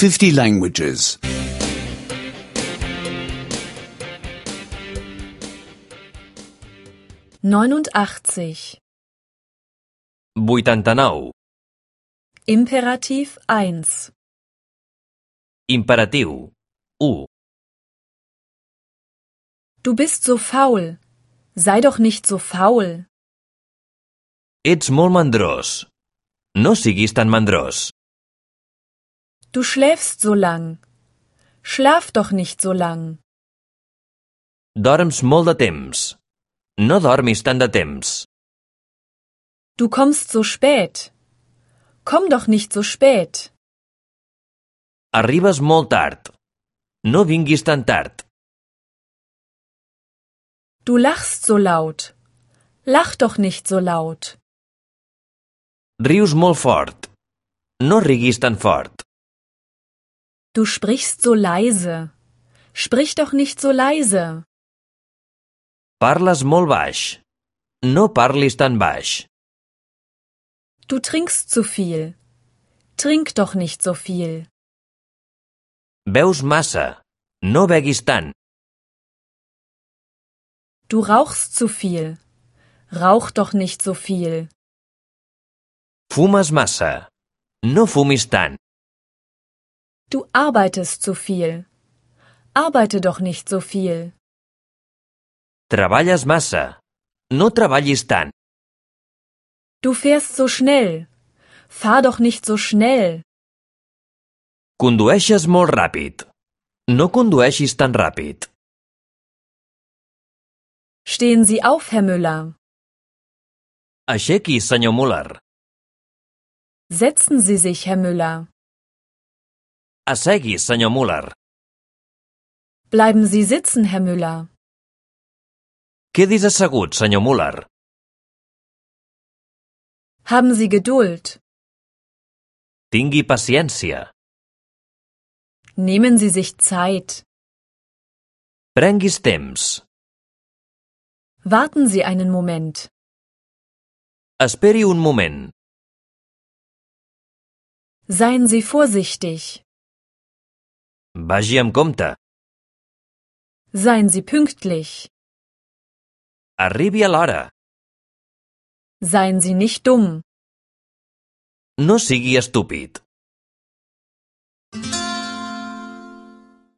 50 languages. 89. 89. Imperativ 1. Imperatiu. 1. Du bist so faul. Sei doch nicht so faul. Ets molt mandrós. No siguis tan mandrós. Du schläfst so lang. Schlaf doch nicht so lang. Dorms molt de temps. No dormis tant de temps. Du kommst so spät. Komm doch nicht so spät. Arribes molt tard. No vinguis tan tard. Du lachst so laut. Lach doch nicht so laut. Rius molt fort. No riguis tan fort. Du sprichst so leise. Sprich doch nicht so leise. Parles molt baix. No parlis tan baix. Du trinkst zu viel. Trink doch nicht so viel. Beus massa. No beguis tant. Du rauchst zu viel. Rauch doch nicht so viel. Fumes massa. No fumis tant. Du arbeitest zu viel. Arbeite doch nicht so viel. Treballes massa. No treballis tant. Du fährst so schnell. Fahr doch nicht so schnell. Condueixes molt ràpid. No condueixis tan ràpid. Stehen Sie auf, Herr Müller. Aixequis, senyor Müller. Setzen Sie sich, Herr Müller. Asseguis, senyor Müller. Bleiben Sie sitzen, Herr Müller. Quedis assegut, senyor Müller. Haben Sie Geduld. Tingui paciència. Nehmen Sie sich Zeit. Prenguis temps. Warten Sie einen Moment. Esperi un moment. Seien Sie vorsichtig. Vagi amb compte. Seien Sie pünktlich. Arribi a l'hora. Seien Sie nicht dumm. No sigui estúpid.